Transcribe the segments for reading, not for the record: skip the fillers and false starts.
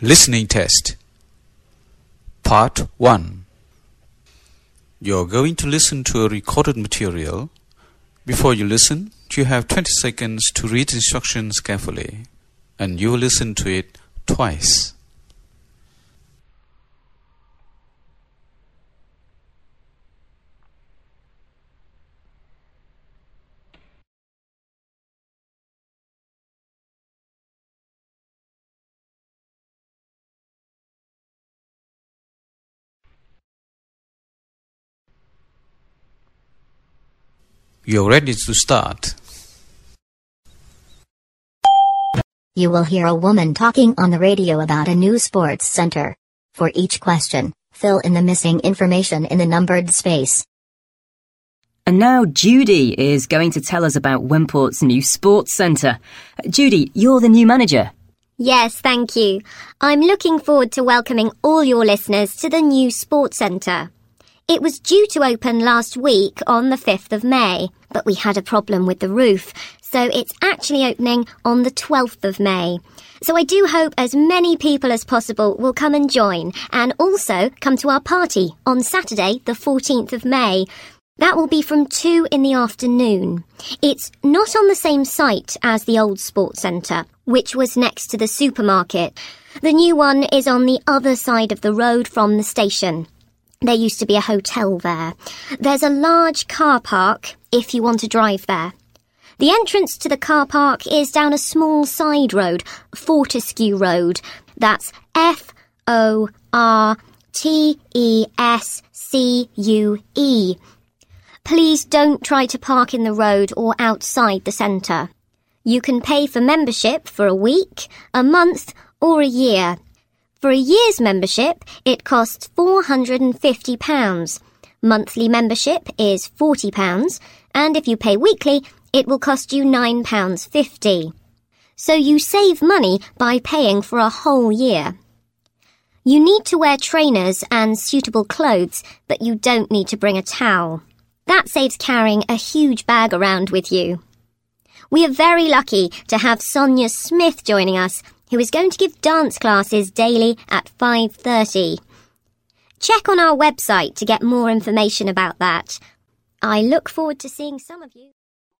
Listening Test Part 1. You're going to listen to a recorded material. Before you listen, you have 20 seconds to read instructions carefully, and you will listen to it twice. You're ready to start. You will hear a woman talking on the radio about a new sports center. For each question, fill in the missing information in the numbered space. And now Judy is going to tell us about Wimport's new sports centre. Judy, you're the new manager. Yes, thank you. I'm looking forward to welcoming all your listeners to the new sports centre. It was due to open last week on the 5th of May, but we had a problem with the roof, so it's actually opening on the 12th of May. So I do hope as many people as possible will come and join, and also come to our party on Saturday, the 14th of May. That will be from 2 in the afternoon. It's not on the same site as the old sports centre, which was next to the supermarket. The new one is on the other side of the road from the station. There used to be a hotel there. There's a large car park if you want to drive there. The entrance to the car park is down a small side road, Fortescue Road. That's Fortescue. Please don't try to park in the road or outside the centre. You can pay for membership for a week, a month, or a year. For a year's membership, it costs £450. Monthly membership is £40, and if you pay weekly, it will cost you £9.50. So you save money by paying for a whole year. You need to wear trainers and suitable clothes, but you don't need to bring a towel. That saves carrying a huge bag around with you. We are very lucky to have Sonia Smith joining us, who is going to give dance classes daily at 5:30. Check on our website to get more information about that. I look forward to seeing some of you.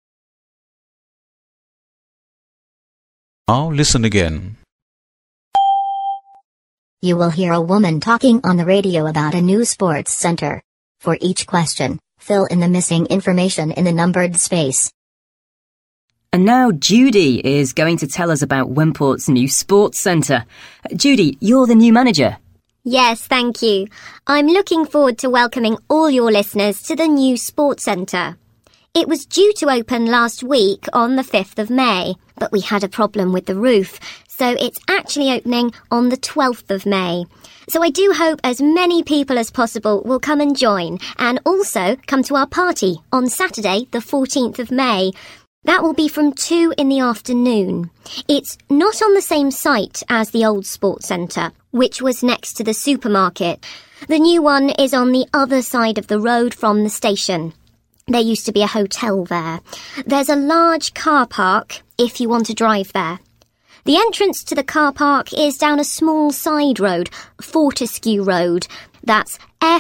Now listen again. You will hear a woman talking on the radio about a new sports center. For each question, fill in the missing information in the numbered space. And now Judy is going to tell us about Wimport's new sports centre. Judy, you're the new manager. Yes, thank you. I'm looking forward to welcoming all your listeners to the new sports centre. It was due to open last week on the 5th of May, but we had a problem with the roof, so it's actually opening on the 12th of May. So I do hope as many people as possible will come and join, and also come to our party on Saturday, the 14th of May. That will be from 2 in the afternoon. It's not on the same site as the old sports centre, which was next to the supermarket. The new one is on the other side of the road from the station. There used to be a hotel there. There's a large car park if you want to drive there. The entrance to the car park is down a small side road, Fortescue Road. That's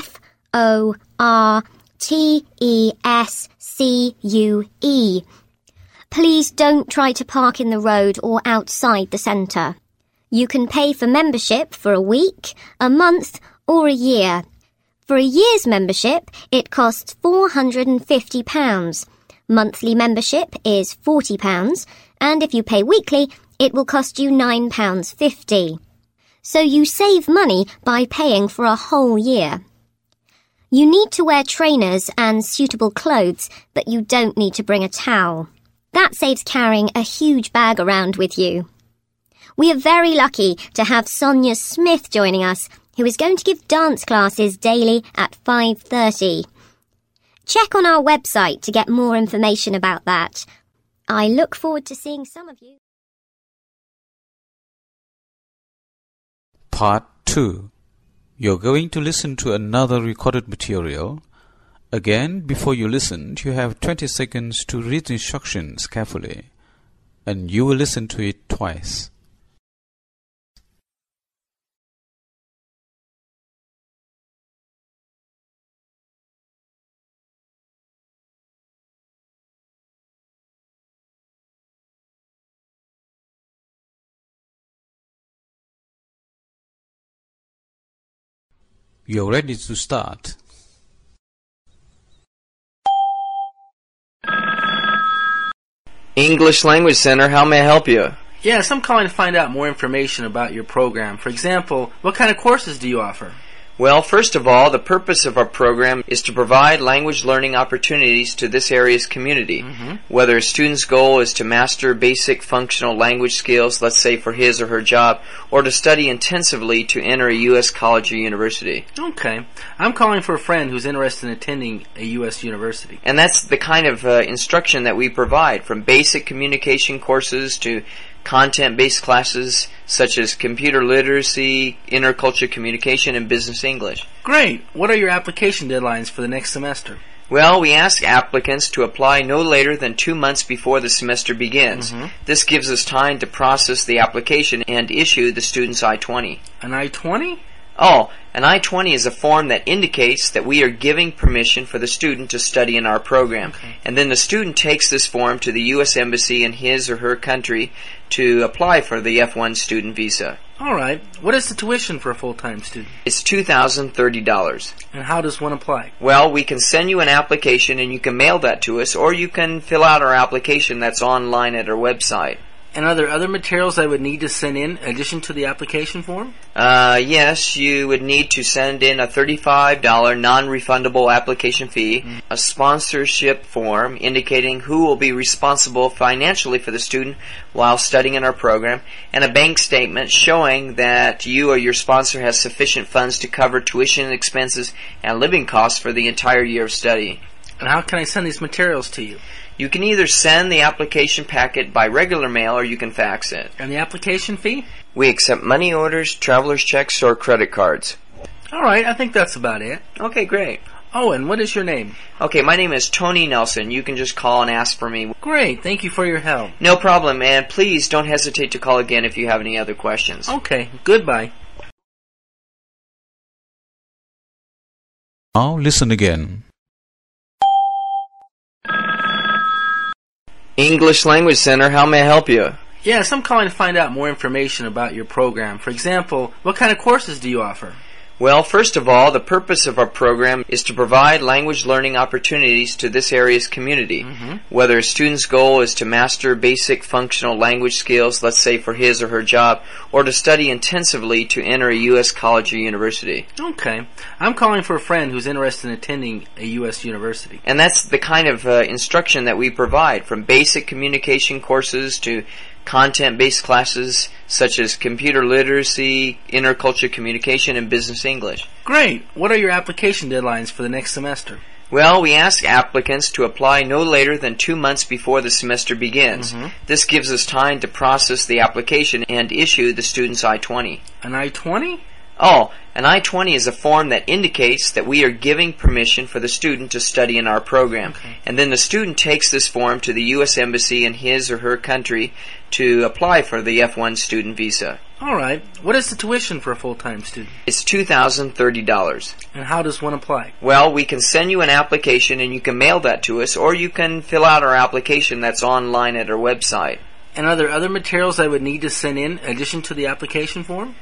Fortescue. Please don't try to park in the road or outside the centre. You can pay for membership for a week, a month, or a year. For a year's membership, it costs £450. Monthly membership is £40, and if you pay weekly, it will cost you £9.50. So you save money by paying for a whole year. You need to wear trainers and suitable clothes, but you don't need to bring a towel. That saves carrying a huge bag around with you. We are very lucky to have Sonia Smith joining us, who is going to give dance classes daily at 5:30. Check on our website to get more information about that. I look forward to seeing some of you. Part 2. You're going to listen to another recorded material. Again, before you listen, you have 20 seconds to read the instructions carefully, and you will listen to it twice. You're ready to start. English Language Center, how may I help you? Yes, I'm calling to find out more information about your program. For example, what kind of courses do you offer? Well, first of all, the purpose of our program is to provide language learning opportunities to this area's community. Whether a student's goal is to master basic functional language skills, let's say for his or her job, or to study intensively to enter a U.S. college or university. Okay. I'm calling for a friend who's interested in attending a U.S. university. And that's the kind of instruction that we provide, from basic communication courses to content-based classes such as computer literacy, intercultural communication, and business English. Great. What are your application deadlines for the next semester? Well, we ask applicants to apply no later than 2 months before the semester begins. This gives us time to process the application and issue the student's I-20. An I-20? Oh, an I-20 is a form that indicates that we are giving permission for the student to study in our program. And then the student takes this form to the U.S. Embassy in his or her country to apply for the F1 student visa. All right. What is the tuition for a full-time student? It's $2,030. And how does one apply? Well, we can send you an application and you can mail that to us, or you can fill out our application that's online at our website. And are there other materials I would need to send in addition to the application form? Yes, you would need to send in a $35 non-refundable application fee, a sponsorship form indicating who will be responsible financially for the student while studying in our program, and a bank statement showing that you or your sponsor has sufficient funds to cover tuition expenses and living costs for the entire year of study. And how can I send these materials to you? You can either send the application packet by regular mail or you can fax it. And the application fee? We accept money orders, traveler's checks, or credit cards. All right, I think that's about it. Okay, great. Oh, and what is your name? Okay, my name is Tony Nelson. You can just call and ask for me. Great, thank you for your help. No problem, and please don't hesitate to call again if you have any other questions. Okay, goodbye. Now listen again. English Language Center, how may I help you? Yes, I'm calling to find out more information about your program. For example, what kind of courses do you offer? Well, first of all, the purpose of our program is to provide language learning opportunities to this area's community. Whether a student's goal is to master basic functional language skills, let's say for his or her job, or to study intensively to enter a U.S. college or university. Okay. I'm calling for a friend who's interested in attending a U.S. university. And that's the kind of instruction that we provide, from basic communication courses to content-based classes such as computer literacy, intercultural communication, and business English. Great. What are your application deadlines for the next semester? Well, we ask applicants to apply no later than 2 months before the semester begins. This gives us time to process the application and issue the student's I-20. An I-20? Oh, an I-20 is a form that indicates that we are giving permission for the student to study in our program. And then the student takes this form to the U.S. Embassy in his or her country to apply for the F1 student visa. All right. What is the tuition for a full-time student? It's $2,030. And how does one apply? Well, we can send you an application and you can mail that to us, or you can fill out our application that's online at our website. And are there other materials I would need to send in addition to the application form?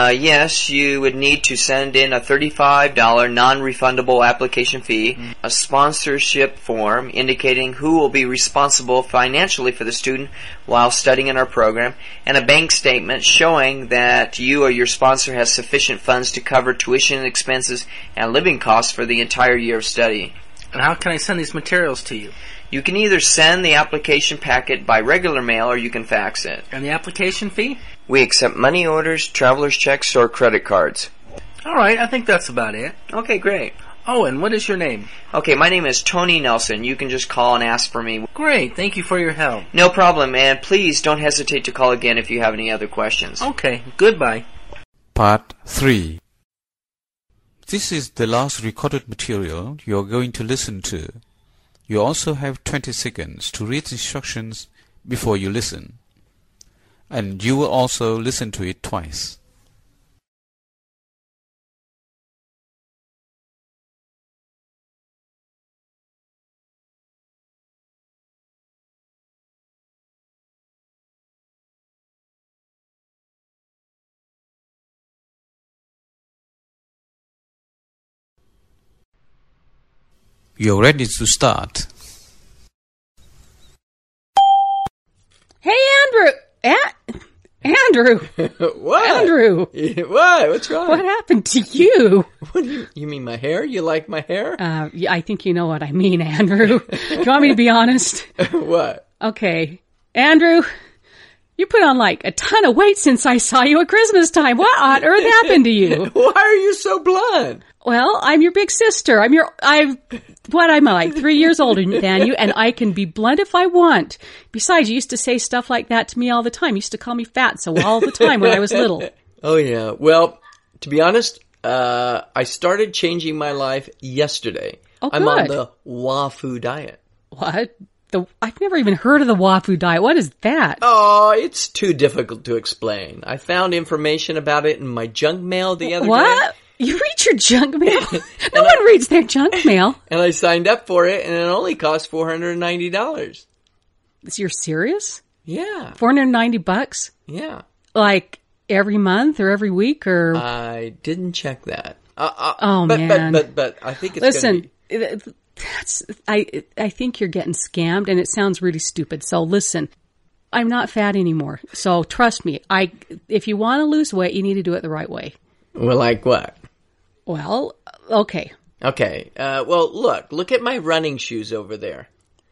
Yes, you would need to send in a $35 non-refundable application fee, a sponsorship form indicating who will be responsible financially for the student while studying in our program, and a bank statement showing that you or your sponsor has sufficient funds to cover tuition expenses and living costs for the entire year of study. And how can I send these materials to you? You can either send the application packet by regular mail or you can fax it. And the application fee? We accept money orders, traveler's checks, or credit cards. All right, I think that's about it. Okay, great. Oh, and what is your name? Okay, my name is Tony Nelson. You can just call and ask for me. Great, thank you for your help. No problem, and please don't hesitate to call again if you have any other questions. Okay, goodbye. Part 3. This is the last recorded material you are going to listen to. You also have 20 seconds to read instructions before you listen. And you will also listen to it twice. You're ready to start. Hey, Andrew. What? Andrew. What? What's wrong? What happened to you? What do you mean my hair? You like my hair? Yeah, I think you know what I mean, Andrew. Do you want me to be honest? What? Okay. Andrew, you put on like a ton of weight since I saw you at Christmas time. What on earth happened to you? Why are you so blunt? Well, I'm your big sister. I'm like 3 years older than you, and I can be blunt if I want. Besides, you used to say stuff like that to me all the time. You used to call me fatso all the time when I was little. Oh, yeah. Well, to be honest, I started changing my life yesterday. Oh, I'm on good. the WAFU diet. What? I've never even heard of the WAFU diet. What is that? Oh, it's too difficult to explain. I found information about it in my junk mail the other day. What? You read your junk mail? No one reads their junk mail. And I signed up for it, and it only cost $490. You're serious? Yeah. $490? Yeah. Like every month or every week or? I didn't check that. Man. But I think it's gonna Listen, I think you're getting scammed, and it sounds really stupid. So listen, I'm not fat anymore. So trust me. If you want to lose weight, you need to do it the right way. Well, like what? Well, okay. Okay. Well, look at my running shoes over there.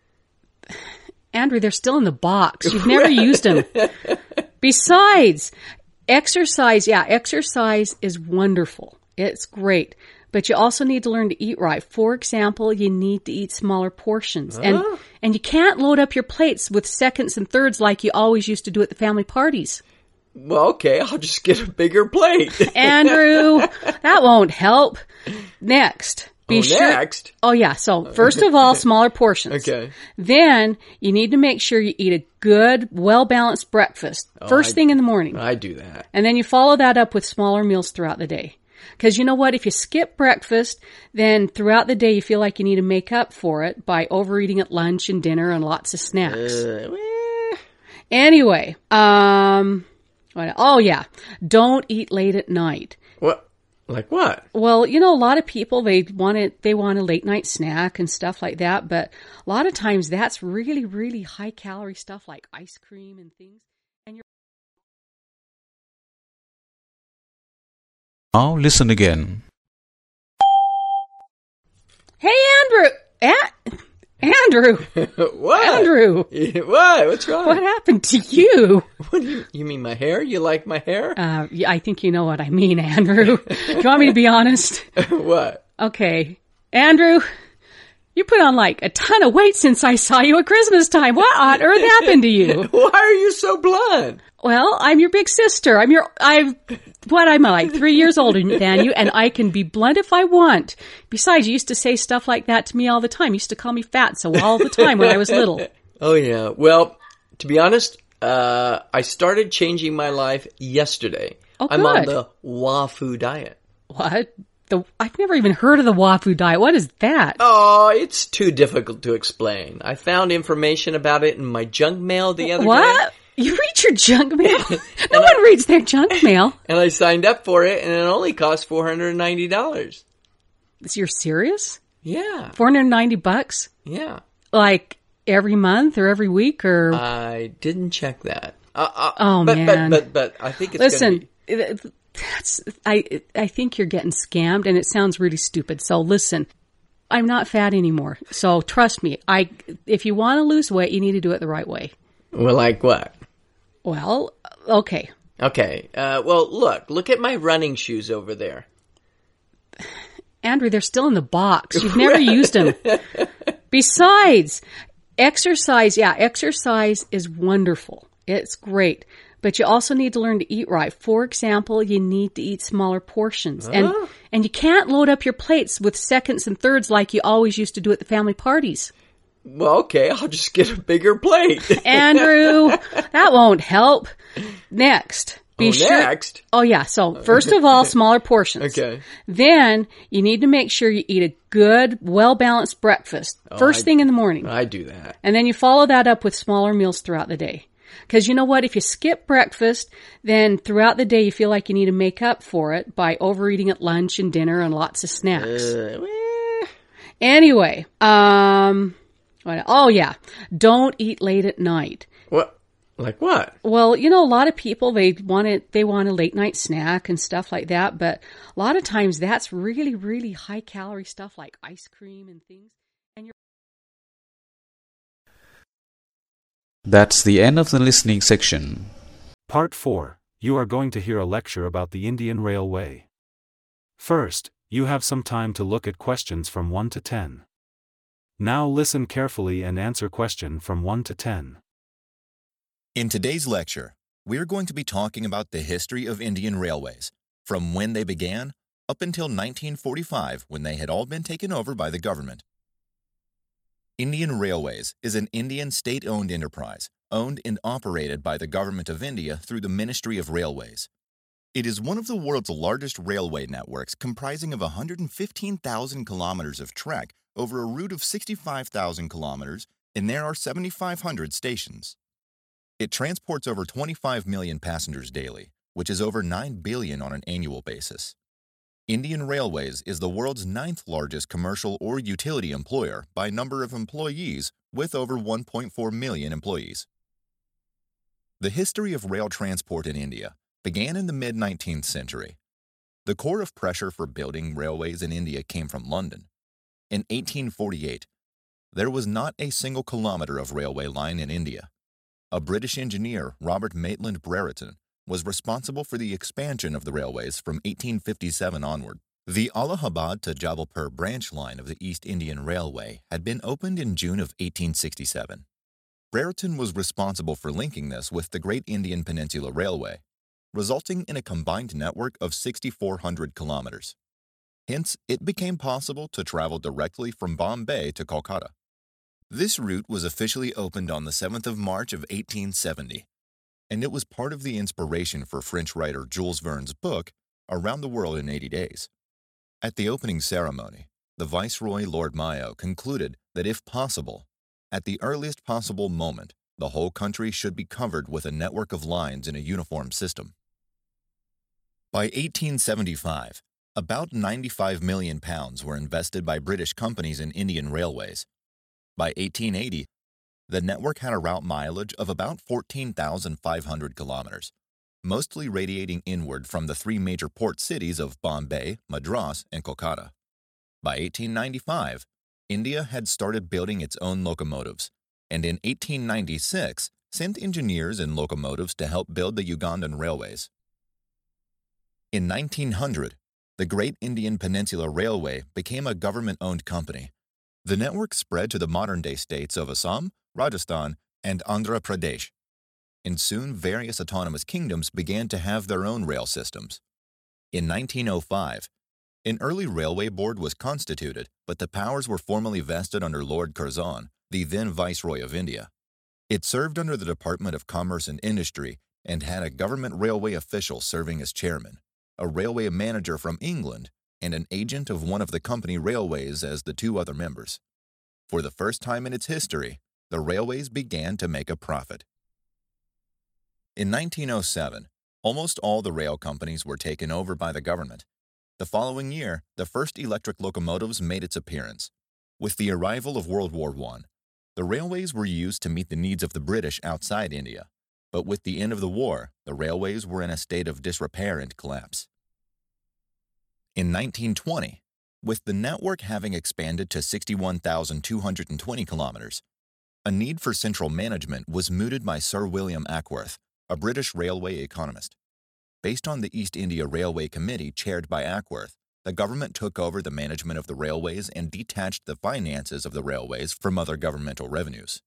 Andrew, they're still in the box. You've never used them. Besides, exercise is wonderful. It's great. But you also need to learn to eat right. For example, you need to eat smaller portions. And you can't load up your plates with seconds and thirds like you always used to do at the family parties. Well, okay, I'll just get a bigger plate. Andrew, that won't help. Next. Next? Oh, yeah. So, first of all, smaller portions. Okay. Then, you need to make sure you eat a good, well-balanced breakfast. First thing in the morning. I do that. And then you follow that up with smaller meals throughout the day. Because you know what? If you skip breakfast, then throughout the day you feel like you need to make up for it by overeating at lunch and dinner and lots of snacks. Anyway, oh yeah, don't eat late at night. What? Like what? Well, you know, a lot of people, they want a late night snack and stuff like that, but a lot of times that's really, really high calorie stuff like ice cream and things. Now listen again. Hey, Andrew. What? Andrew. What? What's wrong? What happened to you? What do you mean my hair? You like my hair? Yeah, I think you know what I mean, Andrew. Do you want me to be honest? What? Okay. Andrew, you put on like a ton of weight since I saw you at Christmas time. What on earth happened to you? Why are you so blunt? Well, I'm your big sister. I'm like 3 years older than you, and I can be blunt if I want. Besides, you used to say stuff like that to me all the time. You used to call me fatso all the time when I was little. Oh, yeah. Well, to be honest, I started changing my life yesterday. Oh, I'm on good. the WAFU diet. What? I've never even heard of the WAFU diet. What is that? Oh, it's too difficult to explain. I found information about it in my junk mail the other day. What? You read your junk mail? No one reads their junk mail. And I signed up for it, and it only cost $490. You're serious? Yeah. $490? Yeah. Like every month or every week or? I didn't check that. Man. But I think it's Listen, I think you're getting scammed, and it sounds really stupid. So listen, I'm not fat anymore. So trust me. If you want to lose weight, you need to do it the right way. Well, like what? Well, okay. Okay. Well, look at my running shoes over there. Andrew, they're still in the box. You've never used them. Besides, exercise is wonderful. It's great. But you also need to learn to eat right. For example, you need to eat smaller portions. And you can't load up your plates with seconds and thirds like you always used to do at the family parties. Well, okay, I'll just get a bigger plate. Andrew, that won't help. Next. Next? Oh, yeah. So, first of all, smaller portions. Okay. Then, you need to make sure you eat a good, well-balanced breakfast. First thing in the morning. I do that. And then you follow that up with smaller meals throughout the day. Because you know what? If you skip breakfast, then throughout the day you feel like you need to make up for it by overeating at lunch and dinner and lots of snacks. Anyway, oh yeah, don't eat late at night. What? Like what? Well, a lot of people, they want a late night snack and stuff like that, but a lot of times that's really, really high calorie stuff like ice cream and things. And That's the end of the listening section. Part 4. You are going to hear a lecture about the Indian Railway. First, you have some time to look at questions from 1 to 10. Now listen carefully and answer question from 1 to 10. In today's lecture, we're going to be talking about the history of Indian railways, from when they began up until 1945, when they had all been taken over by the government. Indian Railways is an Indian state-owned enterprise, owned and operated by the Government of India through the Ministry of Railways. It is one of the world's largest railway networks, comprising of 115,000 kilometers of track over a route of 65,000 kilometers, and there are 7,500 stations. It transports over 25 million passengers daily, which is over 9 billion on an annual basis. Indian Railways is the world's 9th largest commercial or utility employer by number of employees, with over 1.4 million employees. The history of rail transport in India began in the mid-19th century. The core of pressure for building railways in India came from London. In 1848, there was not a single kilometer of railway line in India. A British engineer, Robert Maitland Brereton, was responsible for the expansion of the railways from 1857 onward. The Allahabad to Jabalpur branch line of the East Indian Railway had been opened in June of 1867. Brereton was responsible for linking this with the Great Indian Peninsula Railway, resulting in a combined network of 6,400 kilometers. Hence, it became possible to travel directly from Bombay to Kolkata. This route was officially opened on the 7th of March of 1870, and it was part of the inspiration for French writer Jules Verne's book, Around the World in 80 Days. At the opening ceremony, the Viceroy Lord Mayo concluded that if possible, at the earliest possible moment, the whole country should be covered with a network of lines in a uniform system. By 1875, about £95 million were invested by British companies in Indian railways. By 1880, the network had a route mileage of about 14,500 kilometers, mostly radiating inward from the 3 major port cities of Bombay, Madras, and Kolkata. By 1895, India had started building its own locomotives, and in 1896 sent engineers and locomotives to help build the Ugandan railways. In 1900, the Great Indian Peninsula Railway became a government-owned company. The network spread to the modern-day states of Assam, Rajasthan, and Andhra Pradesh, and soon various autonomous kingdoms began to have their own rail systems. In 1905, an early railway board was constituted, but the powers were formally vested under Lord Curzon, the then Viceroy of India. It served under the Department of Commerce and Industry and had a government railway official serving as chairman, a railway manager from England, and an agent of one of the company railways as the 2 other members. For the first time in its history, the railways began to make a profit. In 1907, almost all the rail companies were taken over by the government. The following year, the first electric locomotives made its appearance. With the arrival of World War I, the railways were used to meet the needs of the British outside India, but with the end of the war, the railways were in a state of disrepair and collapse. In 1920, with the network having expanded to 61,220 kilometers, a need for central management was mooted by Sir William Ackworth, a British railway economist. Based on the East India Railway Committee chaired by Ackworth, the government took over the management of the railways and detached the finances of the railways from other governmental revenues.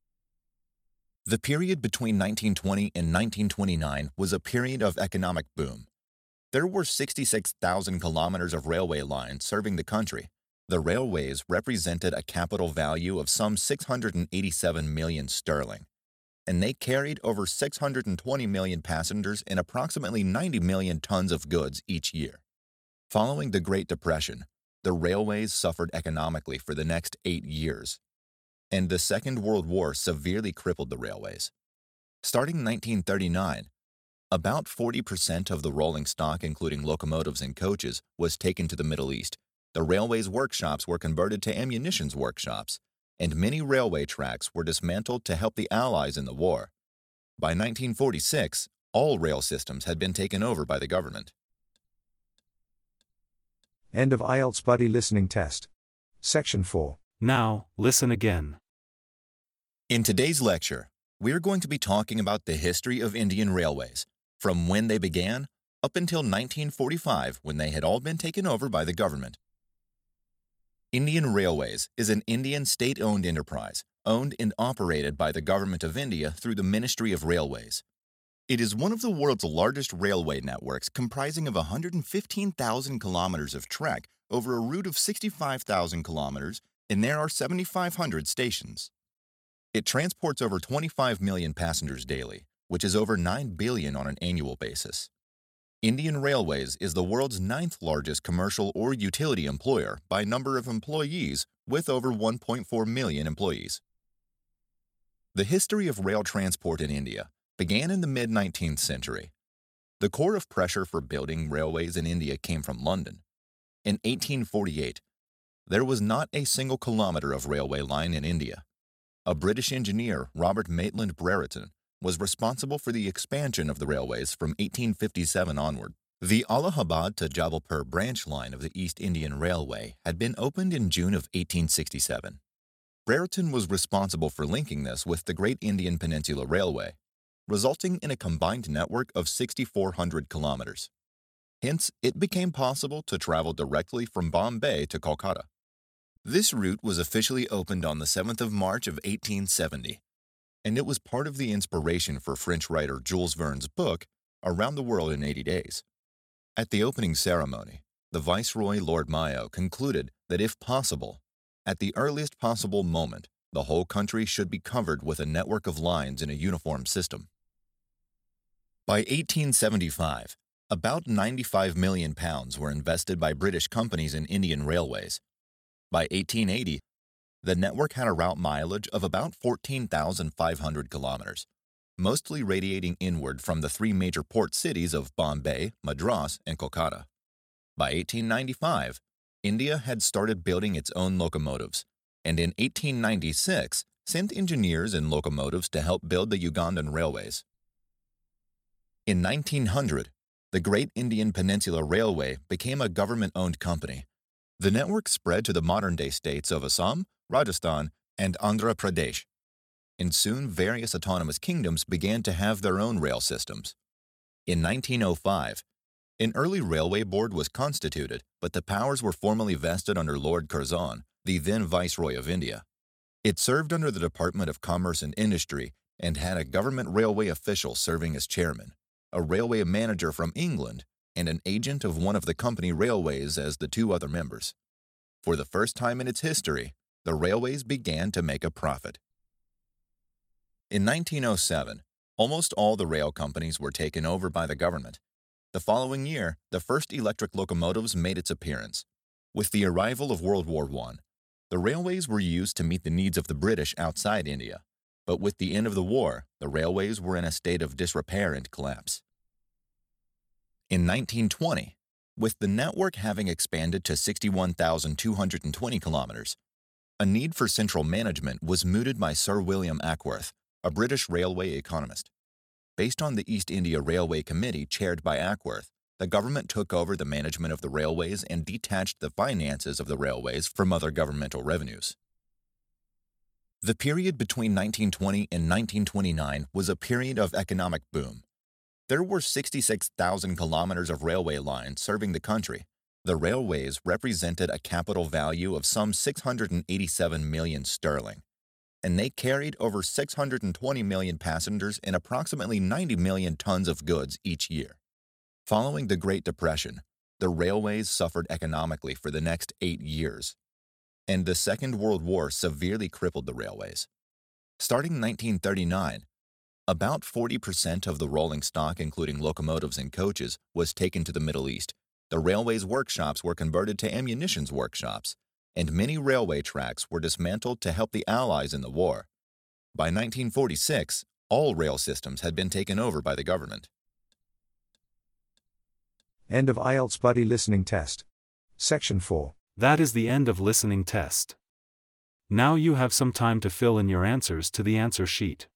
The period between 1920 and 1929 was a period of economic boom. There were 66,000 kilometers of railway lines serving the country. The railways represented a capital value of some 687 million sterling, and they carried over 620 million passengers and approximately 90 million tons of goods each year. Following the Great Depression, the railways suffered economically for the next 8 years, and the Second World War severely crippled the railways. Starting in 1939, about 40% of the rolling stock, including locomotives and coaches, was taken to the Middle East, the railway's workshops were converted to ammunitions workshops, and many railway tracks were dismantled to help the Allies in the war. By 1946, all rail systems had been taken over by the government. End of IELTS Buddy Listening Test. Section 4. Now, listen again. In today's lecture, we're going to be talking about the history of Indian railways, from when they began up until 1945, when they had all been taken over by the government. Indian Railways is an Indian state-owned enterprise, owned and operated by the Government of India through the Ministry of Railways. It is one of the world's largest railway networks, comprising of 115,000 kilometers of track over a route of 65,000 kilometers, and there are 7,500 stations. It transports over 25 million passengers daily, which is over 9 billion on an annual basis. Indian Railways is the world's 9th largest commercial or utility employer by number of employees, with over 1.4 million employees. The history of rail transport in India began in the mid-19th century. The core of pressure for building railways in India came from London. In 1848, there was not a single kilometer of railway line in India. A British engineer, Robert Maitland Brereton, was responsible for the expansion of the railways from 1857 onward. The Allahabad to Jabalpur branch line of the East Indian Railway had been opened in June of 1867. Brereton was responsible for linking this with the Great Indian Peninsula Railway, resulting in a combined network of 6,400 kilometers. Hence, it became possible to travel directly from Bombay to Kolkata. This route was officially opened on the 7th of March of 1870, and it was part of the inspiration for French writer Jules Verne's book, Around the World in 80 Days. At the opening ceremony, the Viceroy Lord Mayo concluded that if possible, at the earliest possible moment, the whole country should be covered with a network of lines in a uniform system. By 1875, about £95 million were invested by British companies in Indian railways. By 1880, the network had a route mileage of about 14,500 kilometers, mostly radiating inward from the 3 major port cities of Bombay, Madras, and Kolkata. By 1895, India had started building its own locomotives, and in 1896 sent engineers and locomotives to help build the Ugandan railways. In 1900, the Great Indian Peninsula Railway became a government-owned company. The network spread to the modern-day states of Assam, Rajasthan, and Andhra Pradesh, and soon various autonomous kingdoms began to have their own rail systems. In 1905, an early railway board was constituted, but the powers were formally vested under Lord Curzon, the then Viceroy of India. It served under the Department of Commerce and Industry and had a government railway official serving as chairman, a railway manager from England, and an agent of one of the company railways as the 2 other members. For the first time in its history, the railways began to make a profit. In 1907, almost all the rail companies were taken over by the government. The following year, the first electric locomotives made its appearance. With the arrival of World War I, the railways were used to meet the needs of the British outside India, but with the end of the war, the railways were in a state of disrepair and collapse. In 1920, with the network having expanded to 61,220 kilometers, a need for central management was mooted by Sir William Ackworth, a British railway economist. Based on the East India Railway Committee chaired by Ackworth, the government took over the management of the railways and detached the finances of the railways from other governmental revenues. The period between 1920 and 1929 was a period of economic boom. There were 66,000 kilometers of railway lines serving the country. The railways represented a capital value of some 687 million sterling, and they carried over 620 million passengers and approximately 90 million tons of goods each year. Following the Great Depression, the railways suffered economically for the next 8 years, and the Second World War severely crippled the railways. Starting in 1939, about 40% of the rolling stock, including locomotives and coaches, was taken to the Middle East. The railways' workshops were converted to ammunitions workshops, and many railway tracks were dismantled to help the Allies in the war. By 1946, all rail systems had been taken over by the government. End of IELTS Buddy Listening Test. Section 4. That is the end of listening test. Now you have some time to fill in your answers to the answer sheet.